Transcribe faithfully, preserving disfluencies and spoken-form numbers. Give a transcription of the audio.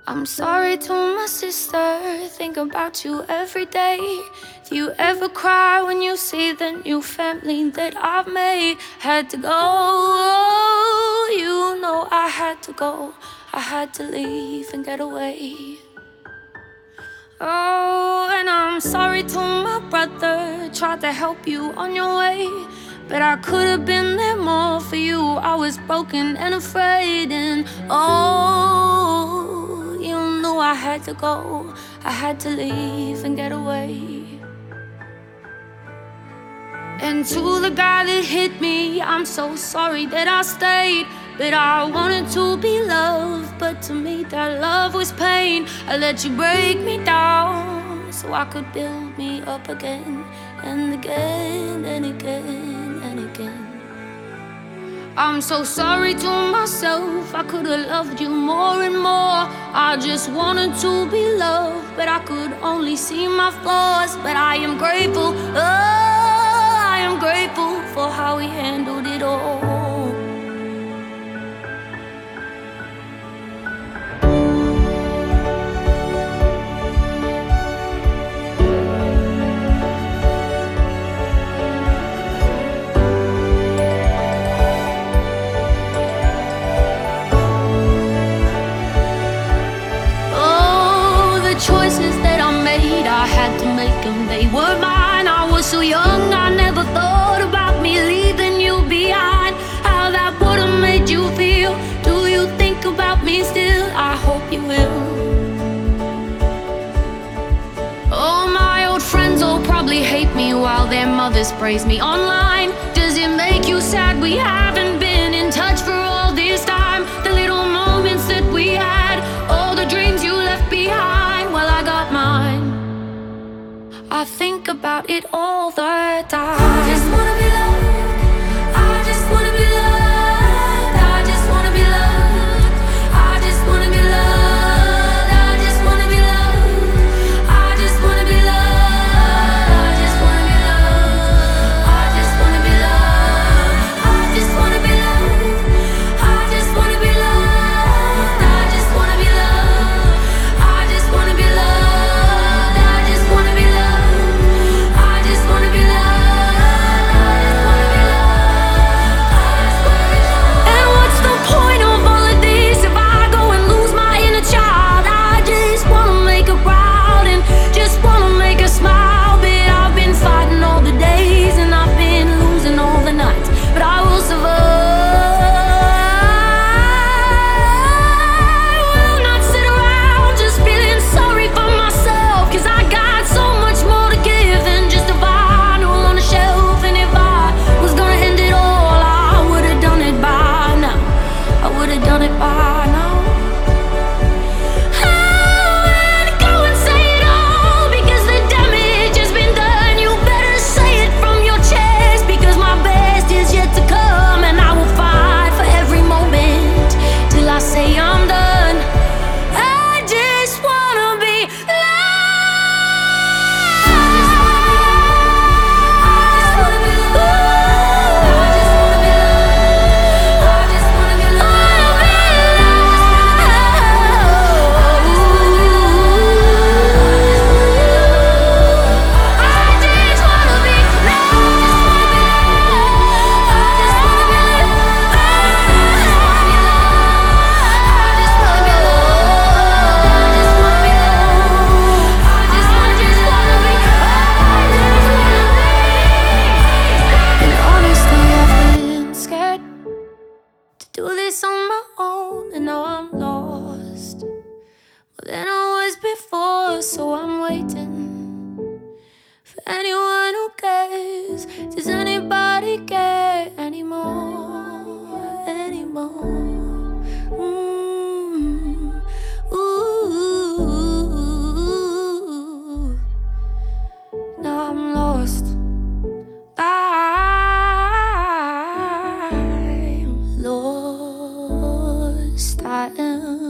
I'm sorry to my sister, think about you every day. Do you ever cry when you see the new family that I've made? Had to go, you know I had to go. I had to leave and get away. Oh, and I'm sorry to my brother, tried to help you on your way, but I could have been there more for you. I was broken and afraid, and oh, you knew I had to go. I had to leave and get away. And to the guy that hit me, I'm so sorry that I stayed. But I wanted to be loved, but to me that love was pain. I let you break me down so I could build me up again and again and again and again. I'm so sorry to myself, I could've loved you more and more. I just wanted to be loved, but I could only see my flaws. But I am grateful, oh, I am grateful for how he handled it all. Choices that I made, I had to make them, they were mine. I was so young, I never thought about me leaving you behind. How that would've made you feel. Do you think about me still? I hope you will. Oh, my old friends all probably hate me while their mothers praise me online. Does it make you sad we haven't been in touch for all this time? The little moments that we had, all the dreams you left behind. I got mine. I think about it all the time. I just wanna be loved. I just wanna be loved. I just wanna be loved. I just wanna be loved. I just wanna be loved. I just wanna be loved. I just wanna be loved. I just wanna be loved. I just wanna be loved. I just wanna be loved. I just wanna be loved. I just wanna be loved. Do this on my own, and now I'm lost more than I was before. So I'm waiting for anyone who cares. Does anybody care anymore? Anymore? Mm. Ooh. Now I'm lost. I'm lost. I am